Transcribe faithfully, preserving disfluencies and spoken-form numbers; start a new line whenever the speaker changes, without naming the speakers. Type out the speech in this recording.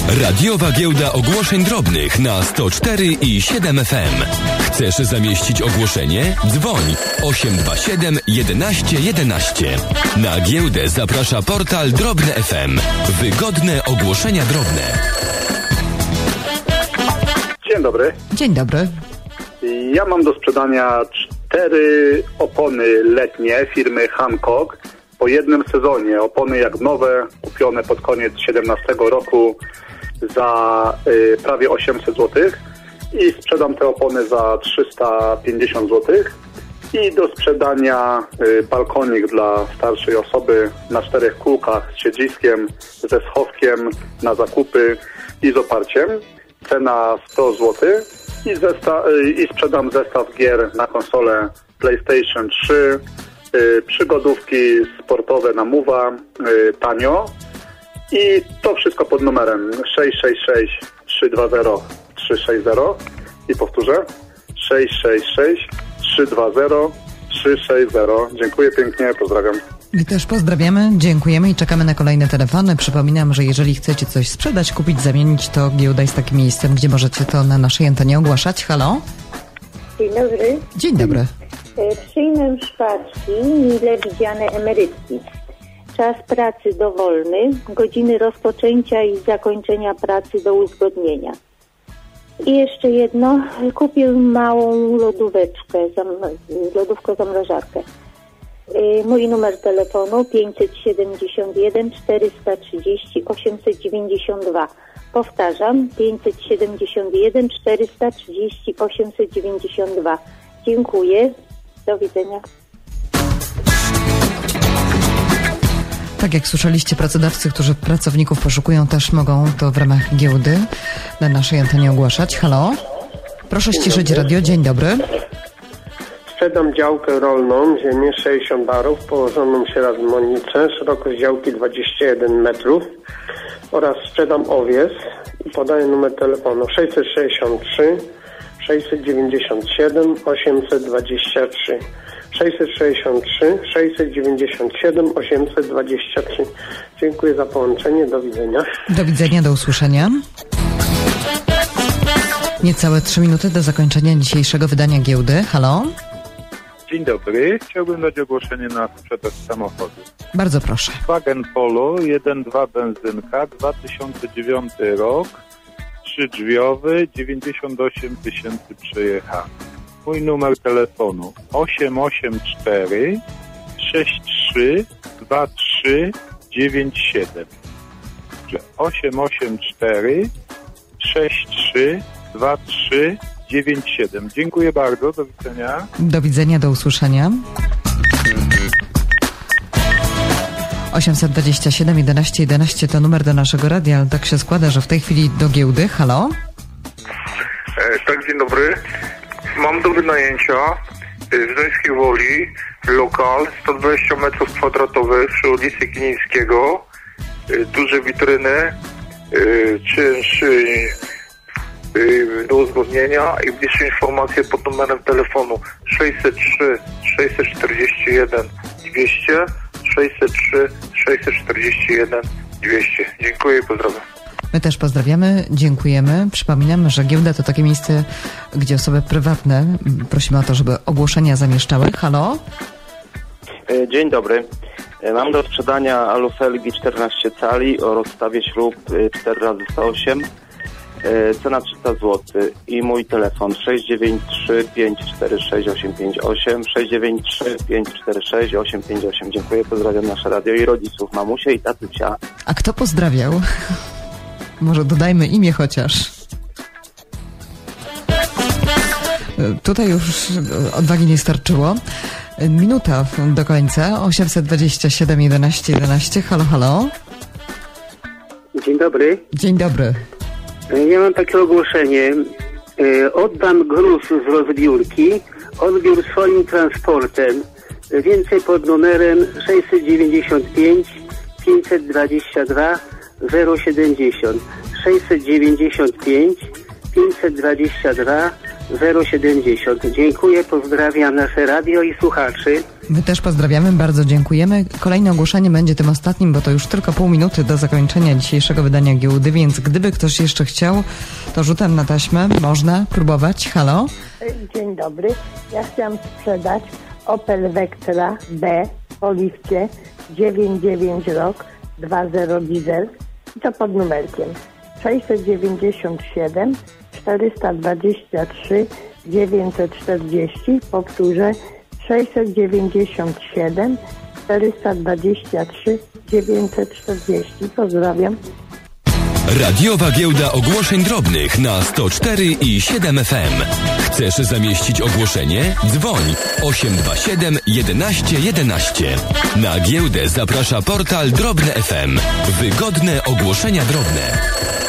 Radiowa Giełda Ogłoszeń Drobnych na sto cztery i siedem F M. Chcesz zamieścić ogłoszenie? Dzwoń osiem dwa siedem jedenaście jedenaście. Na giełdę zaprasza portal Drobne F M. Wygodne ogłoszenia drobne.
Dzień dobry.
Dzień dobry.
Ja mam do sprzedania cztery opony letnie firmy Hancock po jednym sezonie. Opony jak nowe, kupione pod koniec siedemnastego roku za y, prawie osiemset złotych i sprzedam te opony za trzysta pięćdziesiąt złotych. I do sprzedania y, balkonik dla starszej osoby na czterech kółkach z siedziskiem, ze schowkiem na zakupy i z oparciem. Cena sto złotych i, zesta- y, i sprzedam zestaw gier na konsolę PlayStation trzy, y, przygodówki sportowe na Mowa, y, tanio. I to wszystko pod numerem sześć sześć sześć trzy dwa zero trzy sześć zero i powtórzę sześć sześć sześć trzy dwa zero trzy sześć zero. Dziękuję pięknie, pozdrawiam.
My też pozdrawiamy, dziękujemy i czekamy na kolejne telefony. Przypominam, że jeżeli chcecie coś sprzedać, kupić, zamienić, to giełda jest takim miejscem, gdzie możecie to na naszej antenie ogłaszać. Halo?
Dzień dobry.
Dzień dobry.
Przyjmę szpaczki mile widziane emerytki. Czas pracy dowolny, godziny rozpoczęcia i zakończenia pracy do uzgodnienia. I jeszcze jedno, kupię małą lodóweczkę, zam- lodówkę zamrażarkę. Yy, mój numer telefonu pięćset siedemdziesiąt jeden czterysta trzydzieści osiemset dziewięćdziesiąt dwa. Powtarzam, pięćset siedemdziesiąt jeden czterysta trzydzieści osiemset dziewięćdziesiąt dwa. Dziękuję, do widzenia.
Tak jak słyszeliście, pracodawcy, którzy pracowników poszukują, też mogą to w ramach giełdy na naszej antenie ogłaszać. Halo? Proszę ściszyć radio. Dzień dobry.
Sprzedam działkę rolną, ziemię sześćdziesiąt barów, położoną się razmonicze, szerokość działki dwadzieścia jeden metrów oraz sprzedam owiec i podaję numer telefonu sześćset sześćdziesiąt trzy sześćset dziewięćdziesiąt siedem osiemset dwadzieścia trzy. sześćset sześćdziesiąt trzy sześćset dziewięćdziesiąt siedem osiemset dwadzieścia trzy. Dziękuję za połączenie. Do widzenia.
Do widzenia, do usłyszenia. Niecałe trzy minuty do zakończenia dzisiejszego wydania giełdy. Halo?
Dzień dobry. Chciałbym dać ogłoszenie na sprzedaż samochodu.
Bardzo proszę.
Volkswagen Polo jeden dwa benzynka, dwa tysiące dziewiąty rok, trzydrzwiowy, dziewięćdziesiąt osiem tysięcy przejechany. Mój numer telefonu osiem osiem cztery sześć trzy dwa trzy dziewięć siedem. osiem osiem cztery sześć trzy dwa trzy dziewięć siedem. Dziękuję bardzo, do widzenia.
Do widzenia, do usłyszenia. osiemset dwadzieścia siedem jedenaście jedenaście to numer do naszego radia, ale tak się składa, że w tej chwili do giełdy. Halo?
E, tak, dzień dobry. Mam do wynajęcia w Żeńskiej Woli lokal sto dwadzieścia metrów kwadratowych przy ulicy Kilińskiego. Duże witryny, czynsz do uzgodnienia i bliższe informacje pod numerem telefonu sześćset trzy sześćset czterdzieści jeden dwieście, sześćset trzy sześćset czterdzieści jeden dwieście. Dziękuję i pozdrawiam.
My też pozdrawiamy, dziękujemy. Przypominamy, że giełda to takie miejsce, gdzie osoby prywatne, prosimy o to, żeby ogłoszenia zamieszczały. Halo?
Dzień dobry. Mam do sprzedania alufelgi czternaście cali o rozstawie śrub cztery razy sto osiem. Cena trzysta złotych i mój telefon sześć dziewięć trzy pięć cztery sześć osiem pięć osiem, sześć dziewięć trzy pięć cztery sześć osiem pięć osiem. Dziękuję, pozdrawiam nasze radio i rodziców, mamusię i tatusia.
A kto pozdrawiał? Może dodajmy imię chociaż. Tutaj już odwagi nie starczyło. Minuta do końca. osiemset dwadzieścia siedem jedenaście jedenaście. Halo, halo.
Dzień dobry.
Dzień dobry.
Ja mam takie ogłoszenie. Oddam gruz z rozbiórki. Odbiór swoim transportem. Więcej pod numerem sześćset dziewięćdziesiąt pięć pięćset dwadzieścia dwa zero siedemdziesiąt. sześćset dziewięćdziesiąt pięć pięćset dwadzieścia dwa zero siedemdziesiąt. Dziękuję, pozdrawiam nasze radio i słuchaczy.
My też pozdrawiamy, bardzo dziękujemy. Kolejne ogłoszenie będzie tym ostatnim, bo to już tylko pół minuty do zakończenia dzisiejszego wydania giełdy, więc gdyby ktoś jeszcze chciał, to rzutem na taśmę można próbować. Halo?
Dzień dobry. Ja chciałam sprzedać Opel Vectra B w Oliwcie, dziewięćdziesiąt dziewięć rok, dwa zero diesel i to pod numerkiem sześćset dziewięćdziesiąt siedem czterysta dwadzieścia trzy dziewięćset czterdzieści. Powtórzę, sześćset dziewięćdziesiąt siedem czterysta dwadzieścia trzy dziewięćset czterdzieści. Pozdrawiam.
Radiowa Giełda Ogłoszeń Drobnych na sto cztery i siedem F M. Chcesz zamieścić ogłoszenie? Dzwoń osiem dwa siedem jedenaście jedenaście. Na giełdę zaprasza portal Drobne F M. Wygodne ogłoszenia drobne.